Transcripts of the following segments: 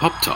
Pop Talk.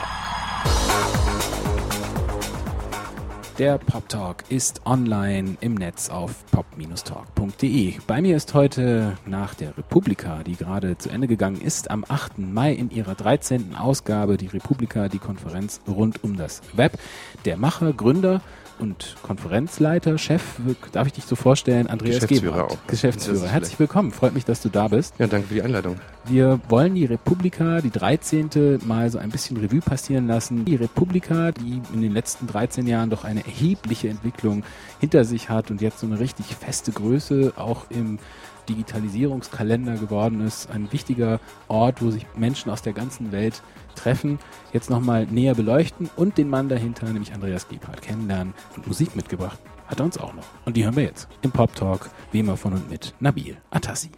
Der Pop Talk ist online im Netz auf pop-talk.de. Bei mir ist heute nach der Republika, die gerade zu Ende gegangen ist, am 8. Mai in ihrer 13. Ausgabe, die Republika, die Konferenz rund um das Web, der Macher, Gründer und Konferenzleiter, Chef, darf ich dich so vorstellen, Andreas Geschäftsführer Gebhardt. auch. Geschäftsführer. Herzlich willkommen, freut mich, dass du da bist. Ja, danke für die Einladung. Wir wollen die Republika, die 13. mal so ein bisschen Revue passieren lassen. Die Republika, die in den letzten 13 Jahren doch eine erhebliche Entwicklung hinter sich hat und jetzt so eine richtig feste Größe auch im Digitalisierungskalender geworden ist. Ein wichtiger Ort, wo sich Menschen aus der ganzen Welt treffen, jetzt nochmal näher beleuchten und den Mann dahinter, nämlich Andreas Gebhardt, kennenlernen und Musik mitgebracht hat er uns auch noch. Und die hören wir jetzt im Pop Talk, wie immer von und mit Nabil Atassi.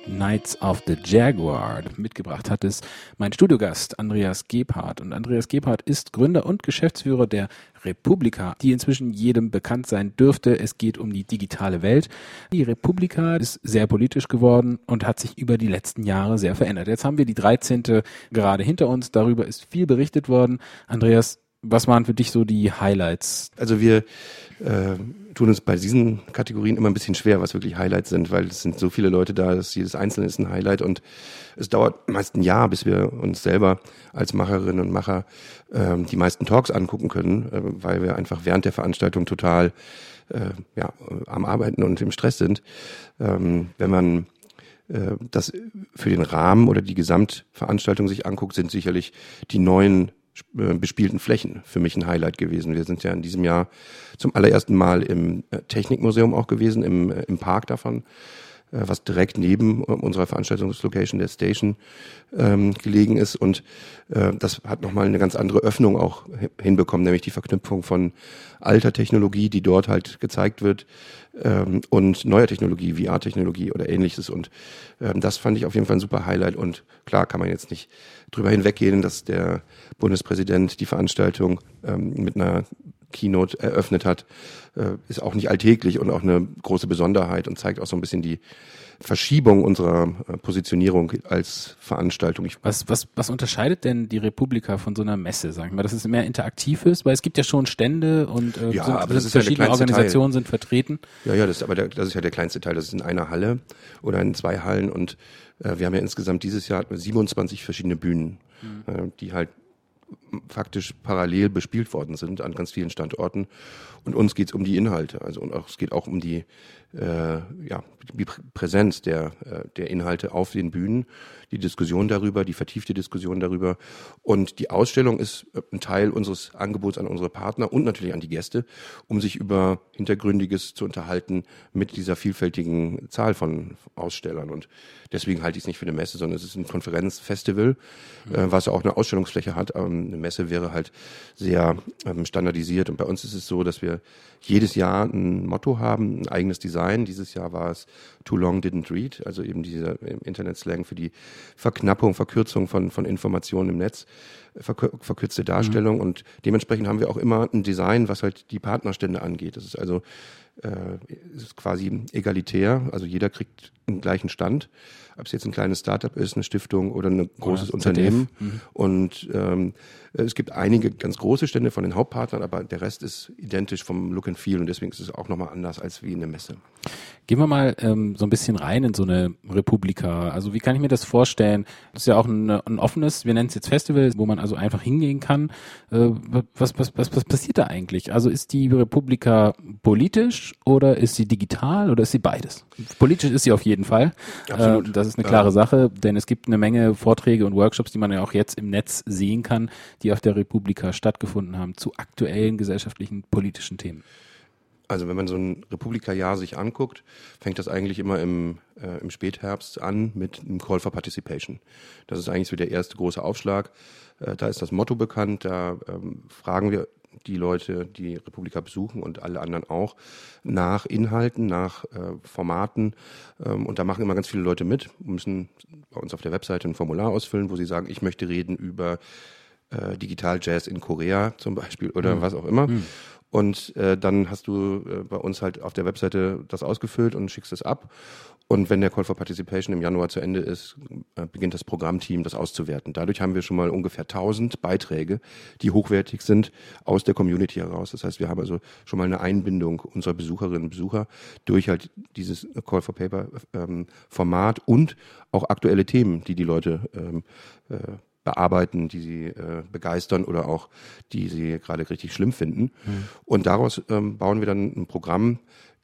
Knights of the Jaguar. Mitgebracht hat es mein Studiogast Andreas Gebhardt. Und Andreas Gebhardt ist Gründer und Geschäftsführer der Republika, die inzwischen jedem bekannt sein dürfte. Es geht um die digitale Welt. Die Republika ist sehr politisch geworden und hat sich über die letzten Jahre sehr verändert. Jetzt haben wir die 13. gerade hinter uns. Darüber ist viel berichtet worden. Andreas, was waren für dich so die Highlights? Also wir tun uns bei diesen Kategorien immer ein bisschen schwer, was wirklich Highlights sind, weil es sind so viele Leute da, dass jedes Einzelne ist ein Highlight und es dauert meist ein Jahr, bis wir uns selber als Macherinnen und Macher die meisten Talks angucken können, weil wir einfach während der Veranstaltung total am Arbeiten und im Stress sind. Wenn man das für den Rahmen oder die Gesamtveranstaltung sich anguckt, sind sicherlich die neuen bespielten Flächen für mich ein Highlight gewesen. Wir sind ja in diesem Jahr zum allerersten Mal im Technikmuseum auch gewesen, im Park davon, was direkt neben unserer Veranstaltungslocation der Station gelegen ist. Und das hat nochmal eine ganz andere Öffnung auch hinbekommen, nämlich die Verknüpfung von alter Technologie, die dort halt gezeigt wird, und neuer Technologie, VR-Technologie oder ähnliches. Und das fand ich auf jeden Fall ein super Highlight. Und klar kann man jetzt nicht drüber hinweggehen, dass der Bundespräsident die Veranstaltung mit einer Keynote eröffnet hat, ist auch nicht alltäglich und auch eine große Besonderheit und zeigt auch so ein bisschen die Verschiebung unserer Positionierung als Veranstaltung. Was unterscheidet denn die Republika von so einer Messe, sagen wir mal, dass es mehr interaktiv ist? Weil es gibt ja schon Stände und verschiedene Organisationen sind vertreten. Ja, das ist ja der kleinste Teil. Das ist in einer Halle oder in 2 Hallen und wir haben ja insgesamt dieses Jahr 27 verschiedene Bühnen, die halt faktisch parallel bespielt worden sind an ganz vielen Standorten. Und uns geht es um die Inhalte, es geht auch um die Präsenz der Inhalte auf den Bühnen, die Diskussion darüber, die vertiefte Diskussion darüber. Und die Ausstellung ist ein Teil unseres Angebots an unsere Partner und natürlich an die Gäste, um sich über Hintergründiges zu unterhalten mit dieser vielfältigen Zahl von Ausstellern. Und deswegen halte ich es nicht für eine Messe, sondern es ist ein Konferenzfestival, was auch eine Ausstellungsfläche hat. Eine Messe wäre halt sehr standardisiert. Und bei uns ist es so, dass wir jedes Jahr ein Motto haben, ein eigenes Design. Dieses Jahr war es Too Long Didn't Read, also eben dieser Internet-Slang für die Verkürzung von Informationen im Netz, verkürzte Darstellung. Und dementsprechend haben wir auch immer ein Design, was halt die Partnerstände angeht. Das ist also ist quasi egalitär, also jeder kriegt einen gleichen Stand, ob es jetzt ein kleines Startup ist, eine Stiftung oder ein großes Unternehmen. Und es gibt einige ganz große Stände von den Hauptpartnern, aber der Rest ist identisch vom Look and Feel und deswegen ist es auch nochmal anders als wie in der Messe. Gehen wir mal so ein bisschen rein in so eine Republika. Also wie kann ich mir das vorstellen? Das ist ja auch ein offenes, wir nennen es jetzt Festival, wo man also einfach hingehen kann. Was passiert da eigentlich? Also ist die Republika politisch oder ist sie digital oder ist sie beides? Politisch ist sie auf jeden Fall. Absolut. Das ist eine klare Sache, denn es gibt eine Menge Vorträge und Workshops, die man ja auch jetzt im Netz sehen kann, die auf der Republika stattgefunden haben zu aktuellen gesellschaftlichen, politischen Themen. Also wenn man so ein Republika-Jahr sich anguckt, fängt das eigentlich immer im Spätherbst an mit einem Call for Participation. Das ist eigentlich so der erste große Aufschlag. Da ist das Motto bekannt, da fragen wir die Leute, die Republika besuchen und alle anderen auch, nach Inhalten, nach Formaten. Und da machen immer ganz viele Leute mit, müssen bei uns auf der Webseite ein Formular ausfüllen, wo sie sagen, ich möchte reden über Digital Jazz in Korea zum Beispiel oder was auch immer. Und dann hast du bei uns halt auf der Webseite das ausgefüllt und schickst es ab. Und wenn der Call for Participation im Januar zu Ende ist, beginnt das Programmteam, das auszuwerten. Dadurch haben wir schon mal ungefähr 1000 Beiträge, die hochwertig sind, aus der Community heraus. Das heißt, wir haben also schon mal eine Einbindung unserer Besucherinnen und Besucher durch halt dieses Call for Paper Format und auch aktuelle Themen, die Leute bearbeiten, die sie begeistern oder auch die sie gerade richtig schlimm finden. Und daraus bauen wir dann ein Programm,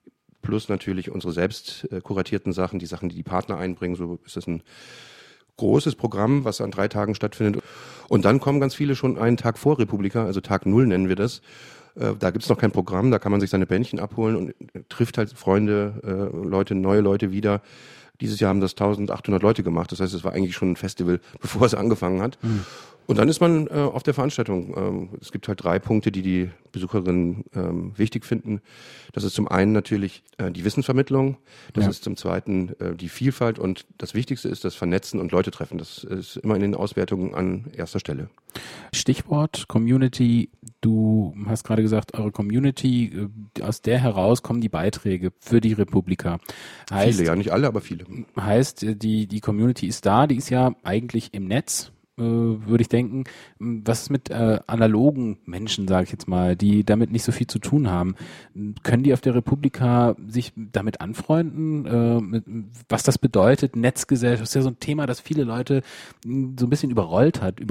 plus natürlich unsere selbst kuratierten Sachen, die Sachen, die die Partner einbringen. So ist es ein großes Programm, was an 3 Tagen stattfindet. Und dann kommen ganz viele schon einen Tag vor Republika, also Tag 0 nennen wir das. Da gibt's noch kein Programm, da kann man sich seine Bändchen abholen und trifft halt Freunde, neue Leute wieder. Dieses Jahr haben das 1800 Leute gemacht. Das heißt, es war eigentlich schon ein Festival, bevor es angefangen hat. Und dann ist man auf der Veranstaltung. Es gibt halt 3 Punkte, die die Besucherinnen wichtig finden. Das ist zum einen natürlich die Wissensvermittlung, das ist zum zweiten die Vielfalt und das Wichtigste ist das Vernetzen und Leute treffen. Das ist immer in den Auswertungen an erster Stelle. Stichwort Community. Du hast gerade gesagt, eure Community, aus der heraus kommen die Beiträge für die Republika. Heißt, viele, ja nicht alle, aber viele. Heißt, die Community ist da, die ist ja eigentlich im Netz, würde ich denken. Was ist mit analogen Menschen, sage ich jetzt mal, die damit nicht so viel zu tun haben? Können die auf der Republika sich damit anfreunden? Was das bedeutet, Netzgesellschaft, ist ja so ein Thema, das viele Leute so ein bisschen überholt hat,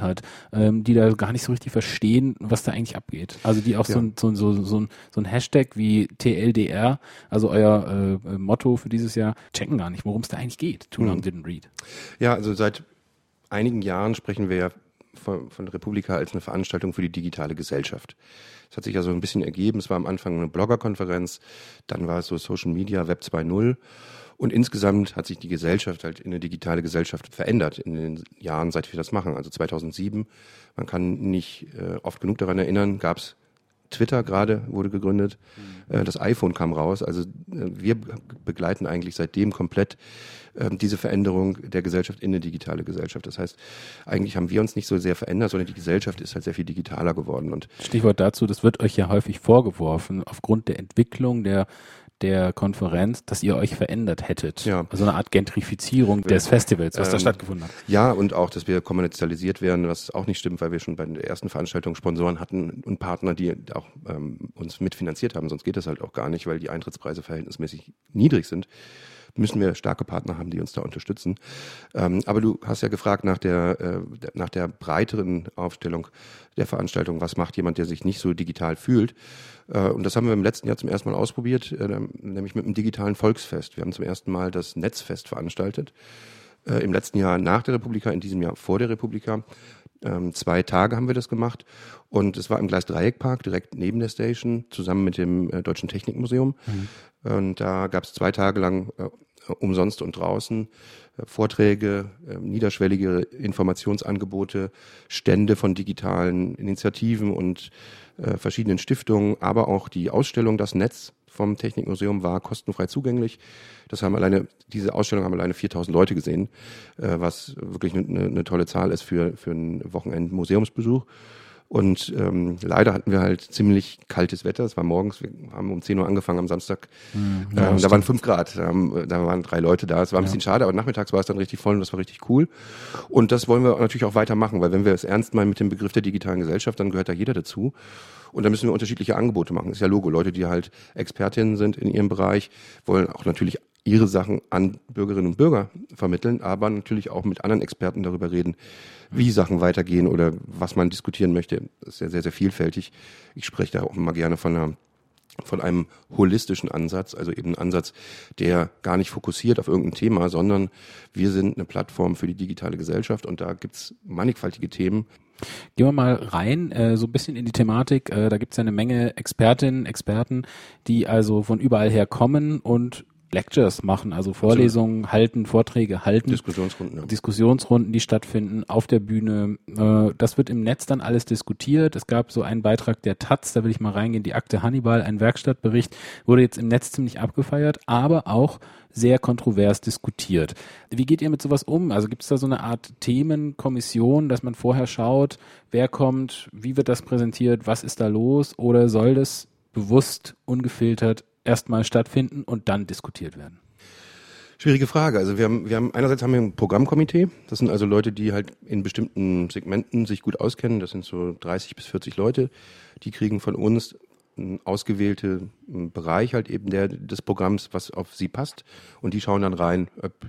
die da gar nicht so richtig verstehen, was da eigentlich abgeht. Also die auch so ein Hashtag wie TLDR, also euer Motto für dieses Jahr, checken gar nicht, worum es da eigentlich geht. Too long didn't read. Ja, also seit einigen Jahren sprechen wir ja von der Republika als eine Veranstaltung für die digitale Gesellschaft. Das hat sich ja so ein bisschen ergeben. Es war am Anfang eine Bloggerkonferenz, dann war es so Social Media, Web 2.0 und insgesamt hat sich die Gesellschaft halt in eine digitale Gesellschaft verändert in den Jahren, seit wir das machen. Also 2007, man kann nicht oft genug daran erinnern, gab es Twitter gerade, wurde gegründet, das iPhone kam raus. Also wir begleiten eigentlich seitdem komplett diese Veränderung der Gesellschaft in eine digitale Gesellschaft. Das heißt, eigentlich haben wir uns nicht so sehr verändert, sondern die Gesellschaft ist halt sehr viel digitaler geworden. Und Stichwort dazu, das wird euch ja häufig vorgeworfen, aufgrund der Entwicklung der Konferenz, dass ihr euch verändert hättet. Ja. Also eine Art Gentrifizierung des Festivals, was da stattgefunden hat. Ja, und auch, dass wir kommerzialisiert werden, was auch nicht stimmt, weil wir schon bei der ersten Veranstaltung Sponsoren hatten und Partner, die auch uns mitfinanziert haben. Sonst geht das halt auch gar nicht, weil die Eintrittspreise verhältnismäßig niedrig sind. Müssen wir starke Partner haben, die uns da unterstützen. Aber du hast ja gefragt nach der breiteren Aufstellung der Veranstaltung. Was macht jemand, der sich nicht so digital fühlt? Und das haben wir im letzten Jahr zum ersten Mal ausprobiert, nämlich mit einem digitalen Volksfest. Wir haben zum ersten Mal das Netzfest veranstaltet. Im letzten Jahr nach der Republika, in diesem Jahr vor der Republika. 2 Tage haben wir das gemacht und es war im Gleis-Dreieck-Park direkt neben der Station zusammen mit dem Deutschen Technikmuseum. Und da gab es 2 Tage lang umsonst und draußen Vorträge, niederschwellige Informationsangebote, Stände von digitalen Initiativen und verschiedenen Stiftungen, aber auch die Ausstellung Das Netz vom Technikmuseum war kostenfrei zugänglich. Diese Ausstellung haben alleine 4.000 Leute gesehen, was wirklich eine tolle Zahl ist für einen Wochenend-Museumsbesuch. Und leider hatten wir halt ziemlich kaltes Wetter. Es war morgens, wir haben um 10 Uhr angefangen am Samstag. Da waren 5 Grad, da waren 3 Leute da. Es war ein bisschen schade, aber nachmittags war es dann richtig voll und das war richtig cool. Und das wollen wir natürlich auch weitermachen, weil wenn wir es ernst meinen mit dem Begriff der digitalen Gesellschaft, dann gehört da jeder dazu. Und da müssen wir unterschiedliche Angebote machen. Ist ja Logo. Leute, die halt Expertinnen sind in ihrem Bereich, wollen auch natürlich ihre Sachen an Bürgerinnen und Bürger vermitteln, aber natürlich auch mit anderen Experten darüber reden, wie Sachen weitergehen oder was man diskutieren möchte. Das ist ja sehr, sehr vielfältig. Ich spreche da auch immer gerne von einem holistischen Ansatz, also eben ein Ansatz, der gar nicht fokussiert auf irgendein Thema, sondern wir sind eine Plattform für die digitale Gesellschaft und da gibt's mannigfaltige Themen. Gehen wir mal rein, so ein bisschen in die Thematik. Da gibt's ja eine Menge Expertinnen, Experten, die also von überall her kommen und Lectures machen, also Vorlesungen halten, Vorträge halten. Diskussionsrunden, die stattfinden auf der Bühne. Das wird im Netz dann alles diskutiert. Es gab so einen Beitrag der Taz, da will ich mal reingehen, die Akte Hannibal, ein Werkstattbericht, wurde jetzt im Netz ziemlich abgefeiert, aber auch sehr kontrovers diskutiert. Wie geht ihr mit sowas um? Also gibt es da so eine Art Themenkommission, dass man vorher schaut, wer kommt, wie wird das präsentiert, was ist da los, oder soll das bewusst, ungefiltert erstmal stattfinden und dann diskutiert werden? Schwierige Frage. Also wir haben einerseits ein Programmkomitee. Das sind also Leute, die halt in bestimmten Segmenten sich gut auskennen. Das sind so 30 bis 40 Leute. Die kriegen von uns einen ausgewählten Bereich halt eben des Programms, was auf sie passt. Und die schauen dann rein,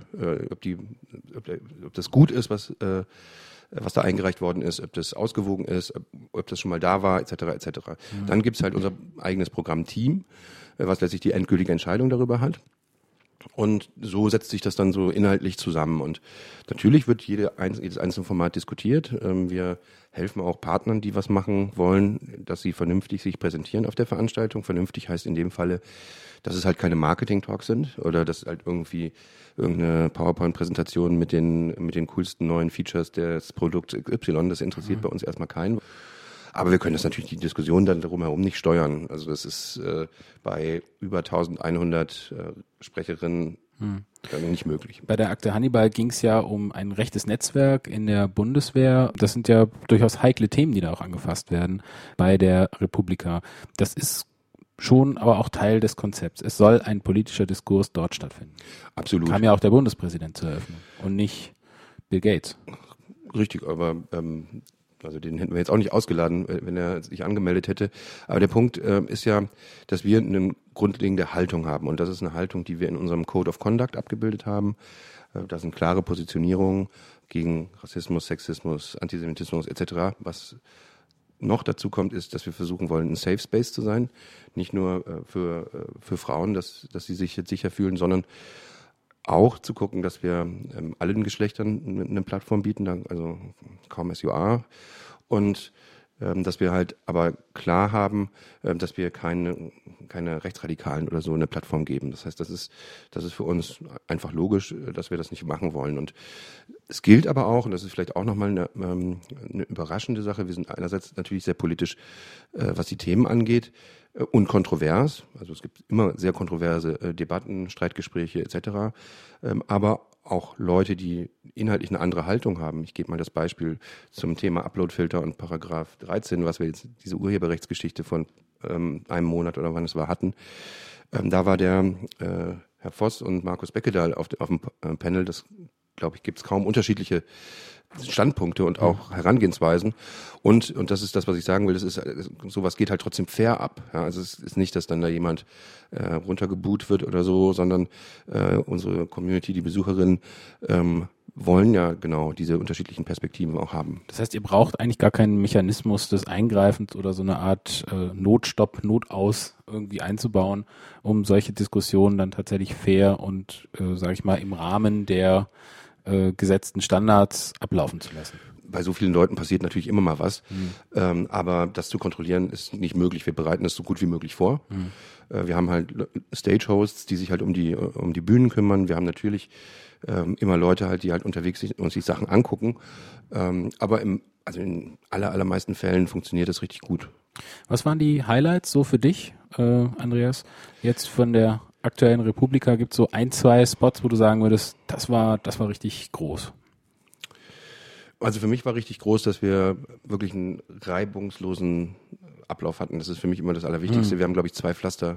ob das gut ist, was da eingereicht worden ist, ob das ausgewogen ist, ob das schon mal da war, etc. etc. Dann gibt's halt unser eigenes Programmteam, was letztlich die endgültige Entscheidung darüber hat. Und so setzt sich das dann so inhaltlich zusammen. Und natürlich wird jedes einzelne Format diskutiert. Wir helfen auch Partnern, die was machen wollen, dass sie vernünftig sich präsentieren auf der Veranstaltung. Vernünftig heißt in dem Falle, dass es halt keine Marketing-Talks sind oder dass halt irgendwie irgendeine PowerPoint-Präsentation mit den coolsten neuen Features des Produkts XY, das interessiert bei uns erstmal keinen. Aber wir können das natürlich die Diskussion dann darum herum nicht steuern. Also das ist bei über 1100 Sprecherinnen nicht möglich. Bei der Akte Hannibal ging es ja um ein rechtes Netzwerk in der Bundeswehr. Das sind ja durchaus heikle Themen, die da auch angefasst werden bei der Republika. Das ist schon aber auch Teil des Konzepts. Es soll ein politischer Diskurs dort stattfinden. Absolut. Kam ja auch der Bundespräsident zur Eröffnung und nicht Bill Gates. Richtig, aber also den hätten wir jetzt auch nicht ausgeladen, wenn er sich angemeldet hätte. Aber der Punkt ist ja, dass wir eine grundlegende Haltung haben. Und das ist eine Haltung, die wir in unserem Code of Conduct abgebildet haben. Da sind klare Positionierungen gegen Rassismus, Sexismus, Antisemitismus etc. Was noch dazu kommt, ist, dass wir versuchen wollen, ein Safe Space zu sein. Nicht nur für Frauen, dass sie sich jetzt sicher fühlen, sondern auch zu gucken, dass wir allen Geschlechtern eine Plattform bieten, also kaum as you are. Und dass wir halt aber klar haben, dass wir keine Rechtsradikalen oder so eine Plattform geben. Das heißt, das ist für uns einfach logisch, dass wir das nicht machen wollen. Und es gilt aber auch, und das ist vielleicht auch nochmal eine überraschende Sache, wir sind einerseits natürlich sehr politisch, was die Themen angeht, und kontrovers. Also es gibt immer sehr kontroverse Debatten, Streitgespräche etc., aber auch Leute, die inhaltlich eine andere Haltung haben. Ich gebe mal das Beispiel zum Thema Uploadfilter und Paragraph 13, was wir jetzt diese Urheberrechtsgeschichte von einem Monat oder wann es war hatten. Da war der Herr Voss und Markus Beckedahl auf dem Panel. Das, glaube ich, gibt es kaum unterschiedliche Standpunkte und auch Herangehensweisen. Und das ist das, was ich sagen will, sowas geht halt trotzdem fair ab. Ja, also es ist nicht, dass dann da jemand runtergeboot wird oder so, sondern unsere Community, die Besucherinnen, wollen ja genau diese unterschiedlichen Perspektiven auch haben. Das heißt, ihr braucht eigentlich gar keinen Mechanismus des Eingreifens oder so eine Art Notstopp, Notaus irgendwie einzubauen, um solche Diskussionen dann tatsächlich fair und, sage ich mal, im Rahmen der gesetzten Standards ablaufen zu lassen. Bei so vielen Leuten passiert natürlich immer mal was, aber das zu kontrollieren ist nicht möglich. Wir bereiten es so gut wie möglich vor. Wir haben halt Stagehosts, die sich halt um die Bühnen kümmern. Wir haben natürlich immer Leute halt, die halt unterwegs sind und sich Sachen angucken. Aber in allermeisten Fällen funktioniert das richtig gut. Was waren die Highlights so für dich, Andreas? Jetzt von der aktuellen Republika gibt es so 1-2 Spots, wo du sagen würdest, das war richtig groß. Also für mich war richtig groß, dass wir wirklich einen reibungslosen Ablauf hatten. Das ist für mich immer das Allerwichtigste. Wir haben, glaube ich, 2 Pflaster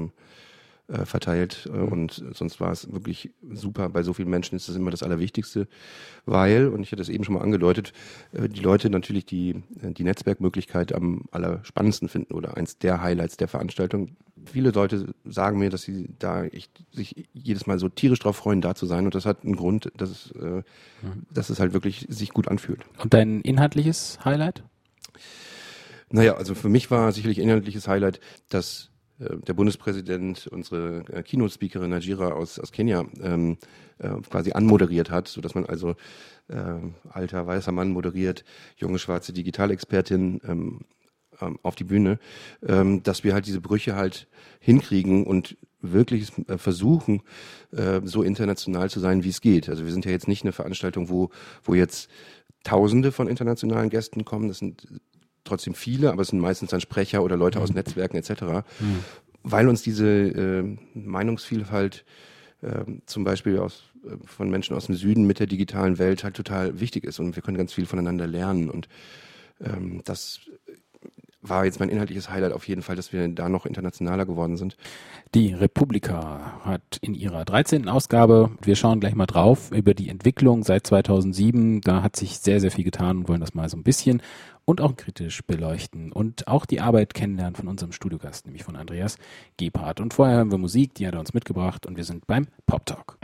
verteilt und sonst war es wirklich super. Bei so vielen Menschen ist das immer das Allerwichtigste, weil, und ich hatte es eben schon mal angedeutet, die Leute natürlich die Netzwerkmöglichkeit am allerspannendsten finden oder eins der Highlights der Veranstaltung. Viele Leute sagen mir, dass sie da sich jedes Mal so tierisch drauf freuen, da zu sein, und das hat einen Grund, dass es halt wirklich sich gut anfühlt. Und dein inhaltliches Highlight? Naja, also für mich war sicherlich inhaltliches Highlight, dass der Bundespräsident unsere Keynote-Speakerin Najira aus Kenia quasi anmoderiert hat, sodass man also alter weißer Mann moderiert, junge schwarze Digitalexpertin auf die Bühne, dass wir halt diese Brüche halt hinkriegen und wirklich versuchen, so international zu sein, wie es geht. Also wir sind ja jetzt nicht eine Veranstaltung, wo jetzt Tausende von internationalen Gästen kommen. Das sind trotzdem viele, aber es sind meistens dann Sprecher oder Leute aus Netzwerken etc., weil uns diese Meinungsvielfalt zum Beispiel von Menschen aus dem Süden mit der digitalen Welt halt total wichtig ist und wir können ganz viel voneinander lernen, und das war jetzt mein inhaltliches Highlight auf jeden Fall, dass wir da noch internationaler geworden sind. Die Republika hat in ihrer 13. Ausgabe, wir schauen gleich mal drauf, über die Entwicklung seit 2007, da hat sich sehr, sehr viel getan und wollen das mal so ein bisschen und auch kritisch beleuchten und auch die Arbeit kennenlernen von unserem Studiogast, nämlich von Andreas Gebhardt. Und vorher hören wir Musik, die hat er uns mitgebracht, und wir sind beim Pop Talk.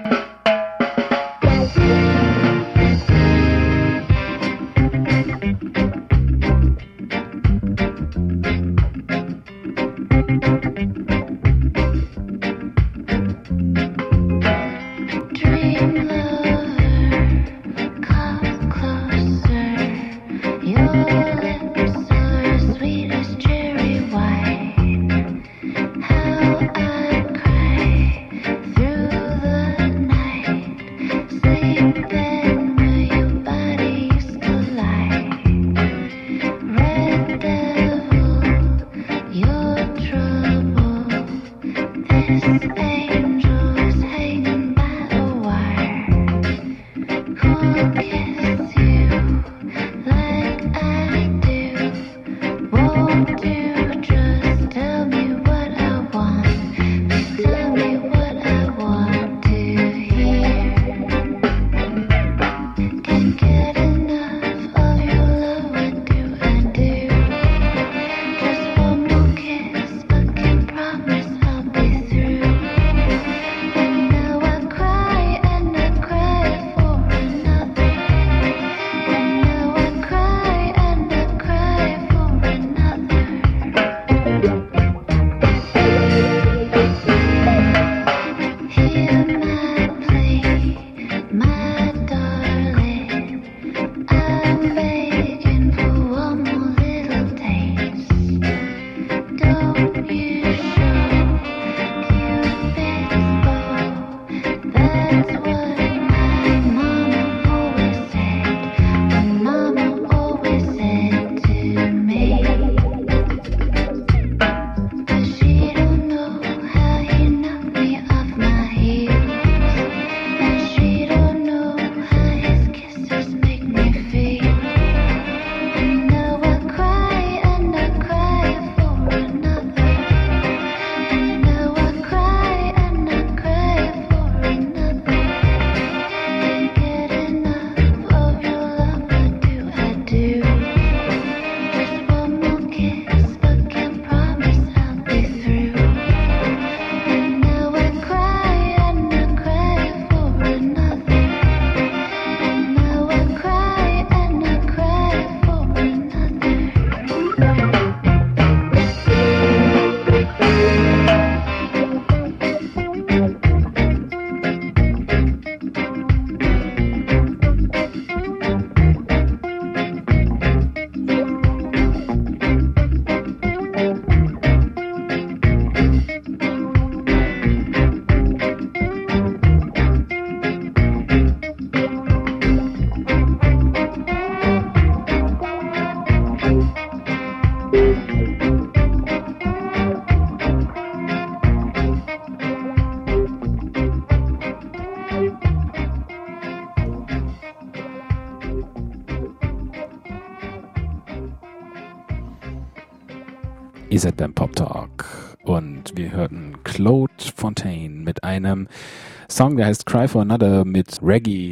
Ihr seid beim Pop Talk und wir hörten Claude Fontaine mit einem Song, der heißt Cry for Another, mit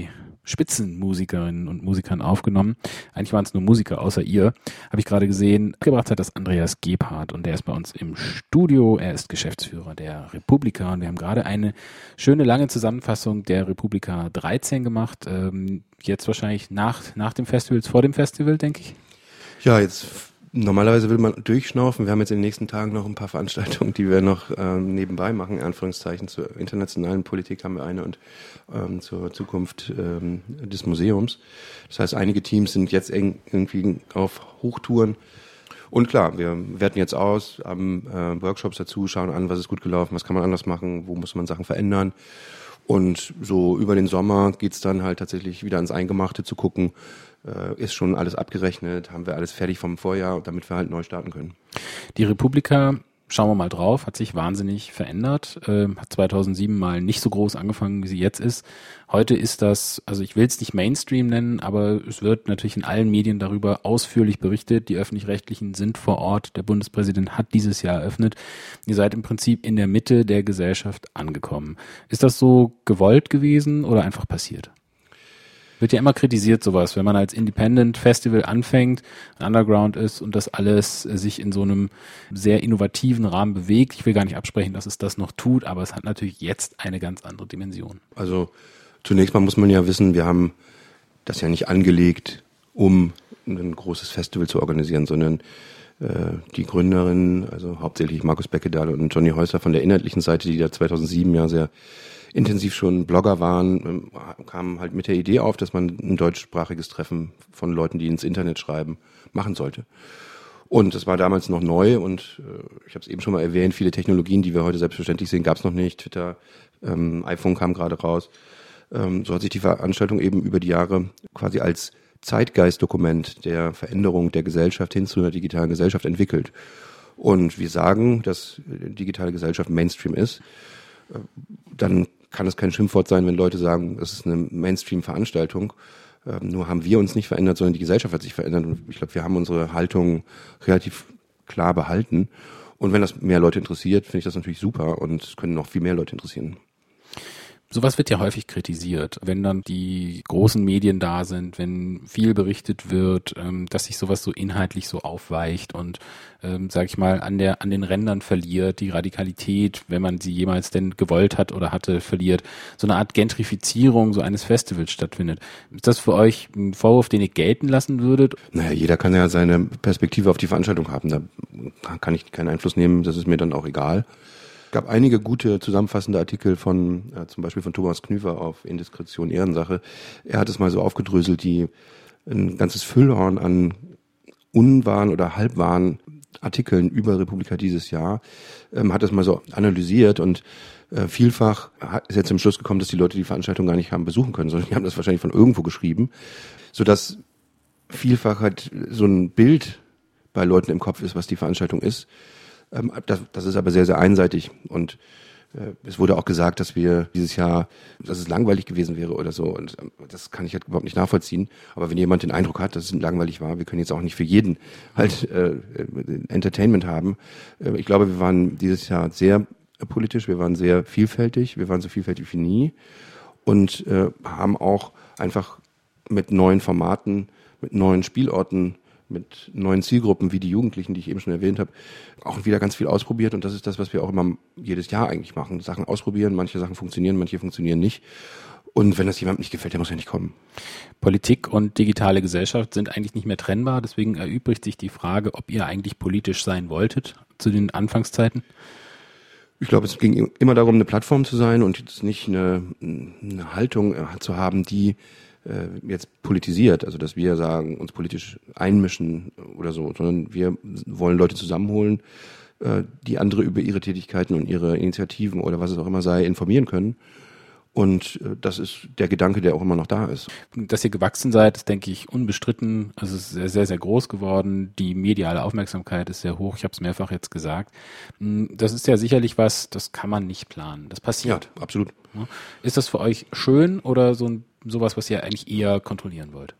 Reggae-Spitzenmusikerinnen und Musikern aufgenommen. Eigentlich waren es nur Musiker, außer ihr. Habe ich gerade gesehen. Gebracht hat das Andreas Gebhardt und der ist bei uns im Studio. Er ist Geschäftsführer der Republika und wir haben gerade eine schöne lange Zusammenfassung der Republika 13 gemacht. Jetzt wahrscheinlich nach dem Festival, vor dem Festival, denke ich. Ja, jetzt normalerweise will man durchschnaufen. Wir haben jetzt in den nächsten Tagen noch ein paar Veranstaltungen, die wir noch nebenbei machen, in Anführungszeichen. Zur internationalen Politik haben wir eine und zur Zukunft des Museums. Das heißt, einige Teams sind jetzt irgendwie auf Hochtouren. Und klar, wir werten jetzt aus, haben Workshops dazu, schauen an, was ist gut gelaufen, was kann man anders machen, wo muss man Sachen verändern. Und so über den Sommer geht's dann halt tatsächlich wieder ans Eingemachte zu gucken, ist schon alles abgerechnet, haben wir alles fertig vom Vorjahr, damit wir halt neu starten können. Die Republika, schauen wir mal drauf, hat sich wahnsinnig verändert, hat 2007 mal nicht so groß angefangen, wie sie jetzt ist. Heute ist das, also ich will es nicht Mainstream nennen, aber es wird natürlich in allen Medien darüber ausführlich berichtet. Die Öffentlich-Rechtlichen sind vor Ort, der Bundespräsident hat dieses Jahr eröffnet. Ihr seid im Prinzip in der Mitte der Gesellschaft angekommen. Ist das so gewollt gewesen oder einfach passiert? Wird ja immer kritisiert sowas, wenn man als Independent Festival anfängt, ein Underground ist und das alles sich in so einem sehr innovativen Rahmen bewegt. Ich will gar nicht absprechen, dass es das noch tut, aber es hat natürlich jetzt eine ganz andere Dimension. Also zunächst mal muss man ja wissen, wir haben das ja nicht angelegt, um ein großes Festival zu organisieren, sondern die Gründerinnen, also hauptsächlich Markus Beckedahl und Johnny Häusler von der inhaltlichen Seite, die ja 2007 ja sehr intensiv schon Blogger waren, kamen halt mit der Idee auf, dass man ein deutschsprachiges Treffen von Leuten, die ins Internet schreiben, machen sollte. Und das war damals noch neu und ich habe es eben schon mal erwähnt, viele Technologien, die wir heute selbstverständlich sehen, gab es noch nicht. Twitter, iPhone kam gerade raus. So hat sich die Veranstaltung eben über die Jahre quasi als Zeitgeistdokument der Veränderung der Gesellschaft hin zu einer digitalen Gesellschaft entwickelt. Und wir sagen, dass digitale Gesellschaft Mainstream ist. dann kann es kein Schimpfwort sein, wenn Leute sagen, es ist eine Mainstream-Veranstaltung. Nur haben wir uns nicht verändert, sondern die Gesellschaft hat sich verändert. Und ich glaube, wir haben unsere Haltung relativ klar behalten. Und wenn das mehr Leute interessiert, finde ich das natürlich super und es können noch viel mehr Leute interessieren. Sowas wird ja häufig kritisiert, wenn dann die großen Medien da sind, wenn viel berichtet wird, dass sich sowas so inhaltlich so aufweicht und, sag ich mal, an den Rändern verliert, die Radikalität, wenn man sie jemals denn gewollt hat oder hatte, verliert, so eine Art Gentrifizierung so eines Festivals stattfindet. Ist das für euch ein Vorwurf, den ihr gelten lassen würdet? Naja, jeder kann ja seine Perspektive auf die Veranstaltung haben. Da kann ich keinen Einfluss nehmen, das ist mir dann auch egal. Es gab einige gute zusammenfassende Artikel von zum Beispiel von Thomas Knüver auf Indiskretion Ehrensache. Er hat es mal so aufgedröselt, ein ganzes Füllhorn an unwahren oder halbwahren Artikeln über Republika dieses Jahr, hat das mal so analysiert und vielfach ist jetzt zum Schluss gekommen, dass die Leute die Veranstaltung gar nicht haben besuchen können, sondern die haben das wahrscheinlich von irgendwo geschrieben, sodass vielfach halt so ein Bild bei Leuten im Kopf ist, was die Veranstaltung ist. Das ist aber sehr, sehr einseitig und es wurde auch gesagt, dass wir dieses Jahr, dass es langweilig gewesen wäre oder so und das kann ich halt überhaupt nicht nachvollziehen. Aber wenn jemand den Eindruck hat, dass es langweilig war, wir können jetzt auch nicht für jeden halt Entertainment haben. Ich glaube, wir waren dieses Jahr sehr politisch, wir waren sehr vielfältig, wir waren so vielfältig wie nie und haben auch einfach mit neuen Formaten, mit neuen Spielorten, mit neuen Zielgruppen wie die Jugendlichen, die ich eben schon erwähnt habe, auch wieder ganz viel ausprobiert und das ist das, was wir auch immer jedes Jahr eigentlich machen. Sachen ausprobieren, manche Sachen funktionieren, manche funktionieren nicht und wenn das jemandem nicht gefällt, der muss ja nicht kommen. Politik und digitale Gesellschaft sind eigentlich nicht mehr trennbar, deswegen erübrigt sich die Frage, ob ihr eigentlich politisch sein wolltet zu den Anfangszeiten? Ich glaube, es ging immer darum, eine Plattform zu sein und jetzt nicht eine Haltung zu haben, die jetzt politisiert, also dass wir sagen, uns politisch einmischen oder so, sondern wir wollen Leute zusammenholen, die andere über ihre Tätigkeiten und ihre Initiativen oder was es auch immer sei, informieren können. Und das ist der Gedanke, der auch immer noch da ist. Dass ihr gewachsen seid, ist, denke ich, unbestritten. Also es ist sehr, sehr, sehr groß geworden. Die mediale Aufmerksamkeit ist sehr hoch. Ich habe es mehrfach jetzt gesagt. Das ist ja sicherlich was, das kann man nicht planen. Das passiert. Ja, absolut. Ist das für euch schön oder sowas, was ihr eigentlich eher kontrollieren wollt?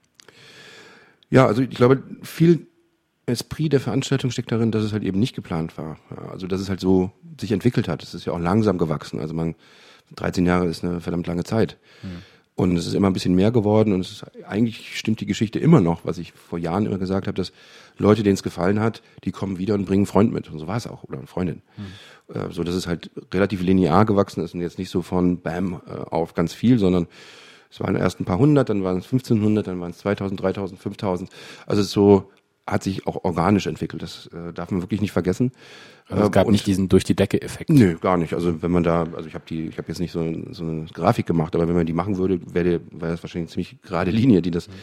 Ja, also ich glaube, viel Esprit der Veranstaltung steckt darin, dass es halt eben nicht geplant war. Also dass es halt so sich entwickelt hat. Es ist ja auch langsam gewachsen. Also 13 Jahre ist eine verdammt lange Zeit. Und es ist immer ein bisschen mehr geworden und eigentlich stimmt die Geschichte immer noch, was ich vor Jahren immer gesagt habe, dass Leute, denen es gefallen hat, die kommen wieder und bringen einen Freund mit. Und so war es auch, oder eine Freundin. So dass es halt relativ linear gewachsen ist und jetzt nicht so von Bam auf ganz viel, sondern es waren erst ein paar hundert, dann waren es 1500, dann waren es 2000, 3000, 5000. Also es so hat sich auch organisch entwickelt. Das darf man wirklich nicht vergessen. Also es gab nicht diesen Durch-die-Decke-Effekt. Nö, gar nicht. Also wenn man ich habe jetzt nicht so eine Grafik gemacht, aber wenn man die machen würde, wäre das wahrscheinlich eine ziemlich gerade Linie, die das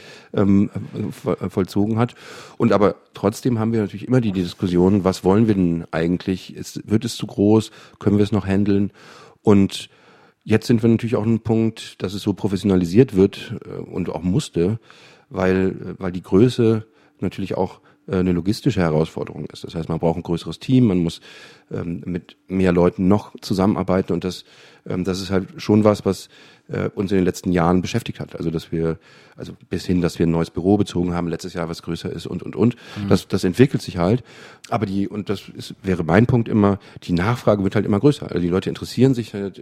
vollzogen hat. Und aber trotzdem haben wir natürlich immer die Diskussion, was wollen wir denn eigentlich? Wird es zu groß? Können wir es noch handeln? Und jetzt sind wir natürlich auch an einem Punkt, dass es so professionalisiert wird und auch musste, weil die Größe natürlich auch eine logistische Herausforderung ist. Das heißt, man braucht ein größeres Team, man muss mit mehr Leuten noch zusammenarbeiten und das ist halt schon was uns in den letzten Jahren beschäftigt hat. Also bis hin, dass wir ein neues Büro bezogen haben, letztes Jahr was größer ist und. Das entwickelt sich halt. Aber wäre mein Punkt immer, die Nachfrage wird halt immer größer. Also die Leute interessieren sich halt,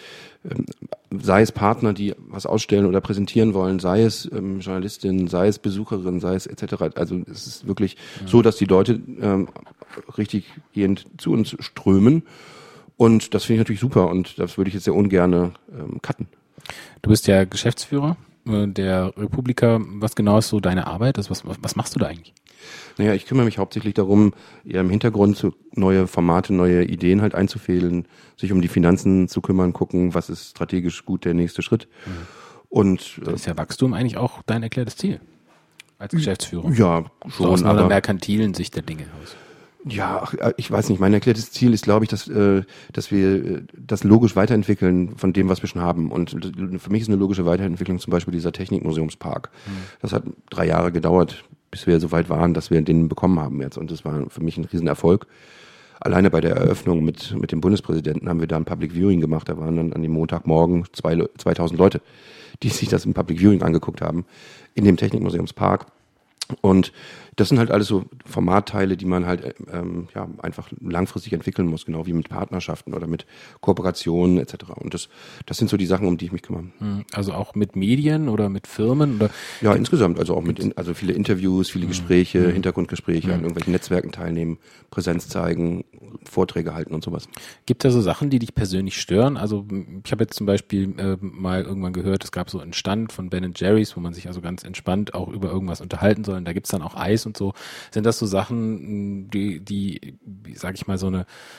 sei es Partner, die was ausstellen oder präsentieren wollen, sei es Journalistinnen, sei es Besucherinnen, sei es etc. Also es ist wirklich so, dass die Leute richtig gehend zu uns strömen. Und das finde ich natürlich super und das würde ich jetzt sehr ungerne cutten. Du bist ja Geschäftsführer der Republika. Was genau ist so deine Arbeit? Was machst du da eigentlich? Naja, ich kümmere mich hauptsächlich darum, eher im Hintergrund neue Formate, neue Ideen halt einzufädeln, sich um die Finanzen zu kümmern, gucken, was ist strategisch gut der nächste Schritt. Und dann ist ja Wachstum eigentlich auch dein erklärtes Ziel als Geschäftsführer. Ja, schon. So aus einer merkantilen Sicht der Dinge aus. Ja, ich weiß nicht. Mein erklärtes Ziel ist, glaube ich, dass wir das logisch weiterentwickeln von dem, was wir schon haben. Und für mich ist eine logische Weiterentwicklung zum Beispiel dieser Technikmuseumspark. Das hat 3 Jahre gedauert, bis wir so weit waren, dass wir den bekommen haben jetzt. Und das war für mich ein Riesenerfolg. alleine bei der Eröffnung mit dem Bundespräsidenten haben wir da ein Public Viewing gemacht. Da waren dann an dem Montagmorgen 2000 Leute, die sich das im Public Viewing angeguckt haben, in dem Technikmuseumspark. Und das sind halt alles so Formatteile, die man halt einfach langfristig entwickeln muss, genau wie mit Partnerschaften oder mit Kooperationen etc. Und das sind so die Sachen, um die ich mich kümmere. Also auch mit Medien oder mit Firmen? Oder ja, insgesamt, also auch also viele Interviews, viele Gespräche, Hintergrundgespräche, an irgendwelchen Netzwerken teilnehmen, Präsenz zeigen, Vorträge halten und sowas. Gibt es da so Sachen, die dich persönlich stören? Also ich habe jetzt zum Beispiel mal irgendwann gehört, es gab so einen Stand von Ben & Jerry's, wo man sich also ganz entspannt auch über irgendwas unterhalten soll. Und da gibt's dann auch Eis und so. Sind das so Sachen, die sag ich mal,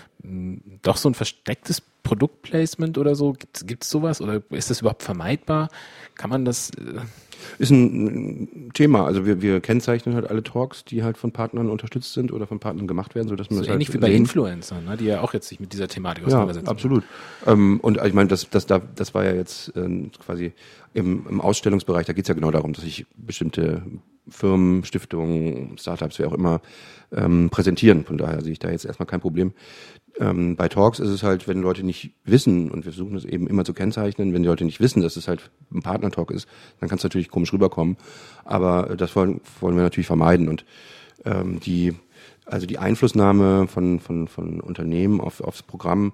doch so ein verstecktes Produktplacement oder so? Gibt's sowas? Oder ist das überhaupt vermeidbar? Kann man das... Ist ein Thema. Also wir kennzeichnen halt alle Talks, die halt von Partnern unterstützt sind oder von Partnern gemacht werden, sodass man so das ähnlich halt wie bei sehen. Influencern, ne, die ja auch jetzt sich mit dieser Thematik auseinandersetzen. Ja, absolut. Und ich meine, das war ja jetzt quasi im Ausstellungsbereich, da geht's ja genau darum, dass ich bestimmte Firmen, Stiftungen, Startups, wer auch immer, präsentieren. Von daher sehe ich da jetzt erstmal kein Problem. Bei Talks ist es halt, wenn Leute nicht wissen, und wir versuchen es eben immer zu kennzeichnen, wenn die Leute nicht wissen, dass es halt ein Partner-Talk ist, dann kann es natürlich komisch rüberkommen. Aber das wollen wir natürlich vermeiden. Und die Einflussnahme von Unternehmen aufs Programm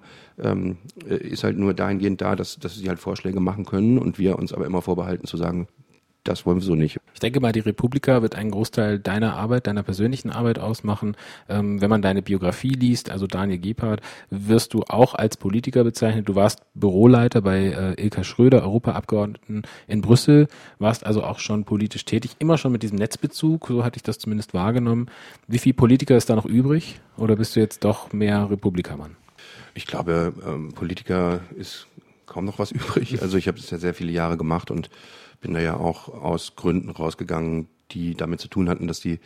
ist halt nur dahingehend da, dass sie halt Vorschläge machen können und wir uns aber immer vorbehalten zu sagen, das wollen wir so nicht. Ich denke mal, die Republika wird einen Großteil deiner Arbeit, deiner persönlichen Arbeit ausmachen. Wenn man deine Biografie liest, also Daniel Gebhardt, wirst du auch als Politiker bezeichnet. Du warst Büroleiter bei Ilka Schröder, Europaabgeordneten in Brüssel, warst also auch schon politisch tätig, immer schon mit diesem Netzbezug, so hatte ich das zumindest wahrgenommen. Wie viel Politiker ist da noch übrig oder bist du jetzt doch mehr Republikamann? Ich glaube, Politiker ist kaum noch was übrig. Also ich habe das ja sehr viele Jahre gemacht und bin da ja auch aus Gründen rausgegangen, die damit zu tun hatten, dass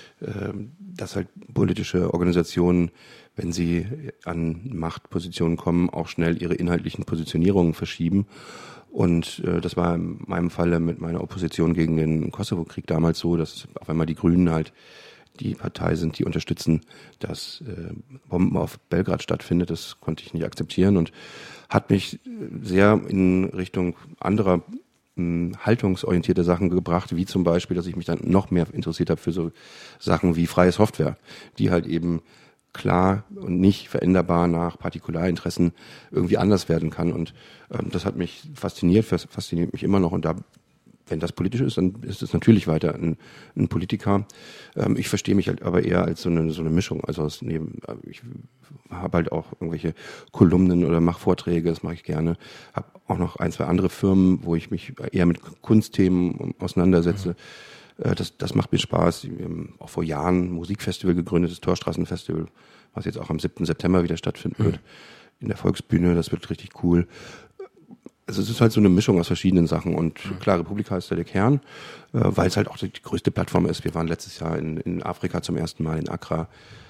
halt politische Organisationen, wenn sie an Machtpositionen kommen, auch schnell ihre inhaltlichen Positionierungen verschieben. Und das war in meinem Falle mit meiner Opposition gegen den Kosovo-Krieg damals so, dass auf einmal die Grünen halt die Partei sind, die unterstützen, dass Bomben auf Belgrad stattfindet. Das konnte ich nicht akzeptieren und hat mich sehr in Richtung anderer haltungsorientierte Sachen gebracht, wie zum Beispiel, dass ich mich dann noch mehr interessiert habe für so Sachen wie freie Software, die halt eben klar und nicht veränderbar nach Partikularinteressen irgendwie anders werden kann. Und das hat mich fasziniert mich immer noch. Und da, wenn das politisch ist, dann ist es natürlich weiter ein Politiker. Ich verstehe mich halt aber eher als so eine Mischung. Also ich habe halt auch irgendwelche Kolumnen oder mache Vorträge, das mache ich gerne. Habe auch noch ein, zwei andere Firmen, wo ich mich eher mit Kunstthemen auseinandersetze. Das macht mir Spaß. Wir haben auch vor Jahren ein Musikfestival gegründet, das Torstraßenfestival, was jetzt auch am 7. September wieder stattfinden wird. In der Volksbühne, das wird richtig cool. Also es ist halt so eine Mischung aus verschiedenen Sachen und klar, Republika ist da der Kern, weil es halt auch die größte Plattform ist. Wir waren letztes Jahr in Afrika zum ersten Mal, in Accra,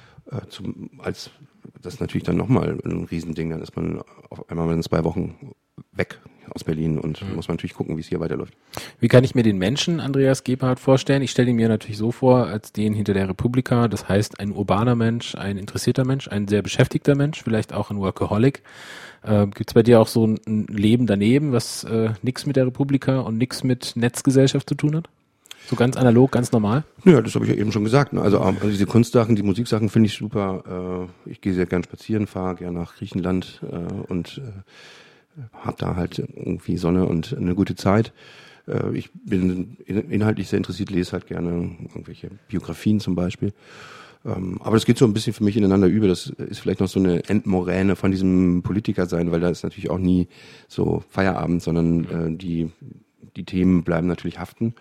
das ist natürlich dann nochmal ein Riesending, dann ist man auf einmal in 2 Wochen weg aus Berlin und muss man natürlich gucken, wie es hier weiterläuft. Wie kann ich mir den Menschen Andreas Gebhardt vorstellen? Ich stelle ihn mir natürlich so vor, als den hinter der Republika, das heißt ein urbaner Mensch, ein interessierter Mensch, ein sehr beschäftigter Mensch, vielleicht auch ein Workaholic. Gibt es bei dir auch so ein Leben daneben, was nichts mit der Republika und nichts mit Netzgesellschaft zu tun hat? So ganz analog, ganz normal? Ja, das habe ich ja eben schon gesagt. Ne? Also diese Kunstsachen, die Musiksachen finde ich super. Ich gehe sehr gern spazieren, fahre gern nach Griechenland und habe da halt irgendwie Sonne und eine gute Zeit. Ich bin inhaltlich sehr interessiert, lese halt gerne irgendwelche Biografien zum Beispiel. Aber das geht so ein bisschen für mich ineinander über. Das ist vielleicht noch so eine Endmoräne von diesem Politiker sein, weil da ist natürlich auch nie so Feierabend, sondern die Themen bleiben natürlich haften.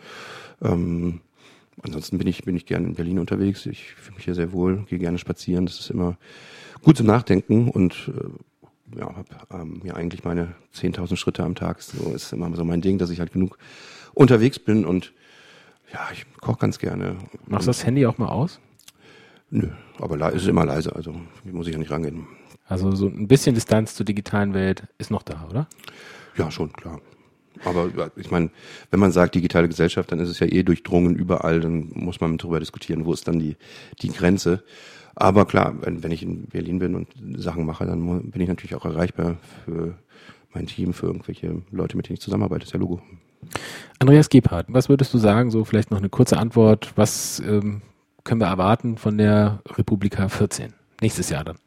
Ansonsten bin ich gerne in Berlin unterwegs. Ich fühle mich hier sehr wohl, gehe gerne spazieren. Das ist immer gut zum Nachdenken und habe mir eigentlich meine 10.000 Schritte am Tag. So ist immer so mein Ding, dass ich halt genug unterwegs bin und ja, ich koche ganz gerne. Machst du das Handy auch mal aus? Nö, aber es ist immer leise, also muss ich ja nicht rangehen. Also so ein bisschen Distanz zur digitalen Welt ist noch da, oder? Ja, schon, klar. Aber ich meine, wenn man sagt digitale Gesellschaft, dann ist es ja durchdrungen überall, dann muss man darüber diskutieren, wo ist dann die Grenze. Aber klar, wenn ich in Berlin bin und Sachen mache, dann bin ich natürlich auch erreichbar für mein Team, für irgendwelche Leute, mit denen ich zusammenarbeite. Das ist ja Logo. Andreas Gebhardt, was würdest du sagen, so vielleicht noch eine kurze Antwort, was können wir erwarten von der Republika 14? Nächstes Jahr dann.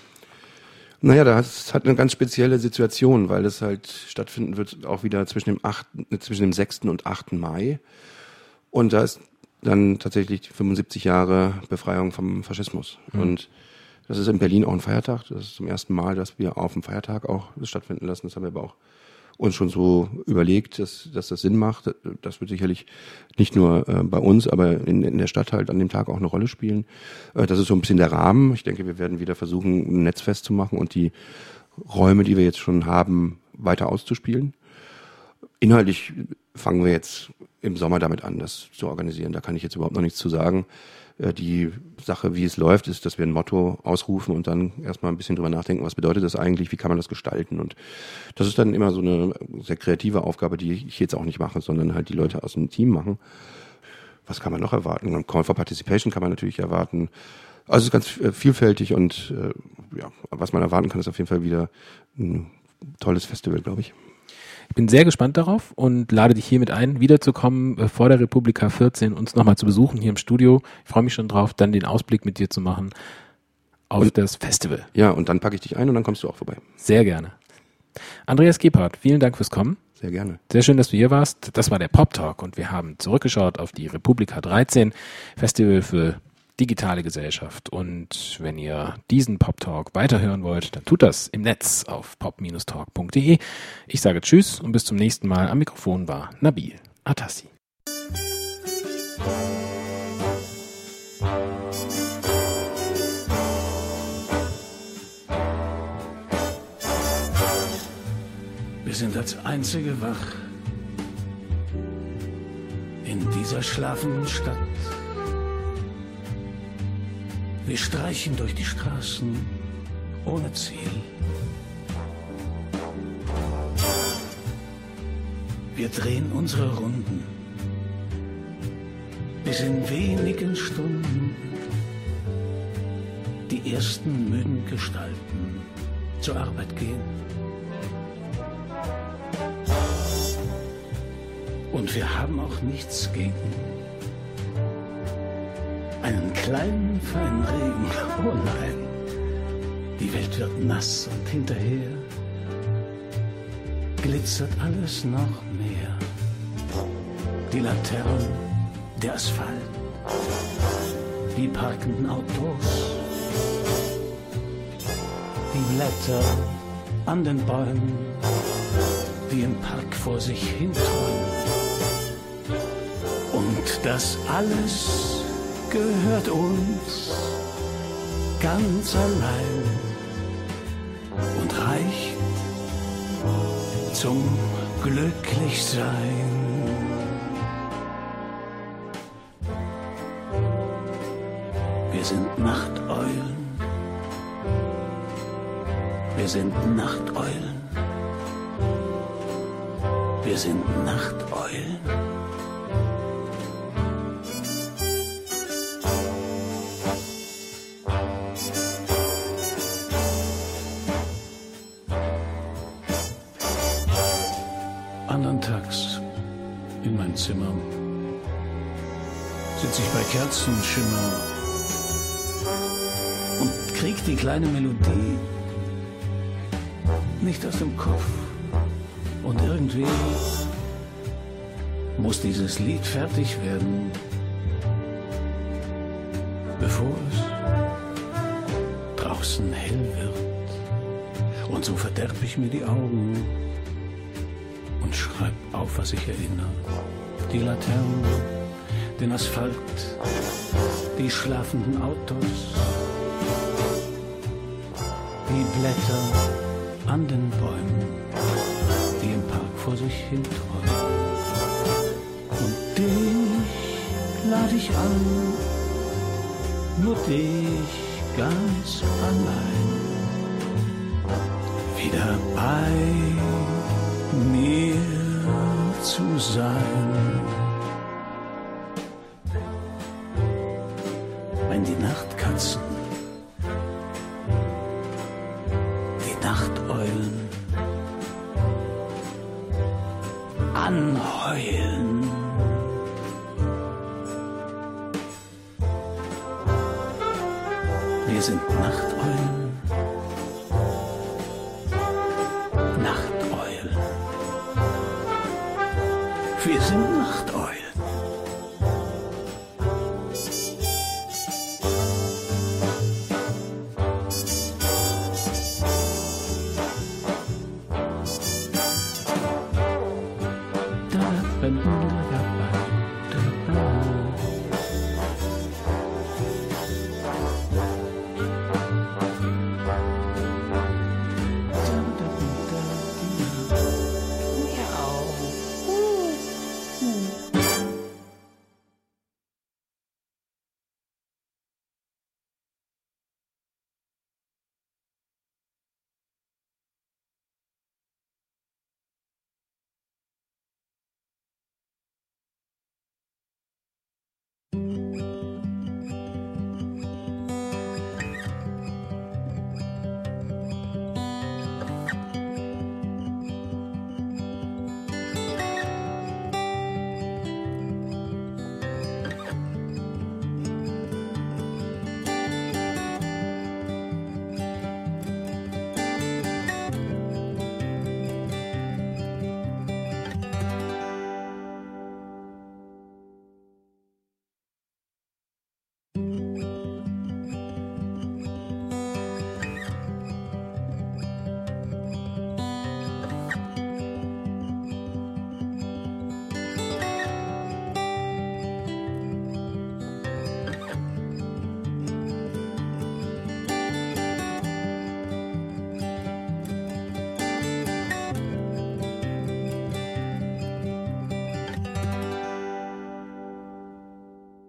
Naja, das hat eine ganz spezielle Situation, weil es halt stattfinden wird auch wieder zwischen dem 6. und 8. Mai. Und da ist dann tatsächlich 75 Jahre Befreiung vom Faschismus. Und das ist in Berlin auch ein Feiertag. Das ist zum ersten Mal, dass wir auf dem Feiertag auch das stattfinden lassen. Das haben wir aber auch uns schon so überlegt, dass das Sinn macht. Das wird sicherlich nicht nur bei uns, aber in der Stadt halt an dem Tag auch eine Rolle spielen. Das ist so ein bisschen der Rahmen. Ich denke, wir werden wieder versuchen, ein Netz festzumachen und die Räume, die wir jetzt schon haben, weiter auszuspielen. Inhaltlich fangen wir jetzt im Sommer damit an, das zu organisieren. Da kann ich jetzt überhaupt noch nichts zu sagen. Die Sache, wie es läuft, ist, dass wir ein Motto ausrufen und dann erstmal ein bisschen drüber nachdenken, was bedeutet das eigentlich, wie kann man das gestalten. Und das ist dann immer so eine sehr kreative Aufgabe, die ich jetzt auch nicht mache, sondern halt die Leute aus dem Team machen. Was kann man noch erwarten? Ein Call for Participation kann man natürlich erwarten. Also es ist ganz vielfältig und was man erwarten kann, ist auf jeden Fall wieder ein tolles Festival, glaube ich. Ich bin sehr gespannt darauf und lade dich hiermit ein, wiederzukommen vor der Republika 14, uns nochmal zu besuchen hier im Studio. Ich freue mich schon drauf, dann den Ausblick mit dir zu machen auf das Festival. Ja, und dann packe ich dich ein und dann kommst du auch vorbei. Sehr gerne. Andreas Gebhardt, vielen Dank fürs Kommen. Sehr gerne. Sehr schön, dass du hier warst. Das war der Pop Talk und wir haben zurückgeschaut auf die Republika 13, Festival für digitale Gesellschaft. Und wenn ihr diesen Pop Talk weiterhören wollt, dann tut das im Netz auf pop-talk.de. Ich sage Tschüss und bis zum nächsten Mal. Am Mikrofon war Nabil Atassi. Wir sind als Einzige wach in dieser schlafenden Stadt. Wir streichen durch die Straßen ohne Ziel. Wir drehen unsere Runden bis in wenigen Stunden die ersten müden Gestalten zur Arbeit gehen. Und wir haben auch nichts gegen einen kleinen, feinen Regen. Oh nein, die Welt wird nass und hinterher glitzert alles noch mehr. Die Laternen, der Asphalt, die parkenden Autos, die Blätter an den Bäumen, die im Park vor sich hinträumen. Und das alles gehört uns ganz allein und reicht zum Glücklichsein. Wir sind Nachteulen. Wir sind Nachteulen. Wir sind Nachteulen. Andern Tags in meinem Zimmer sitze ich bei Kerzenschimmer und krieg die kleine Melodie nicht aus dem Kopf. Und irgendwie muss dieses Lied fertig werden, bevor es draußen hell wird. Und so verderb ich mir die Augen und schreib auf, was ich erinnere. Die Laternen, den Asphalt, die schlafenden Autos, die Blätter an den Bäumen, die im Park vor sich hin träumen. Und dich lade ich an, nur dich ganz allein, wieder bei mir. zu sein. Wenn die Nachtkatzen, die Nachteulen anheulen, wir sind Nachteulen. Nachteulen. Wir sind Nachteulen. Da, da, da, da.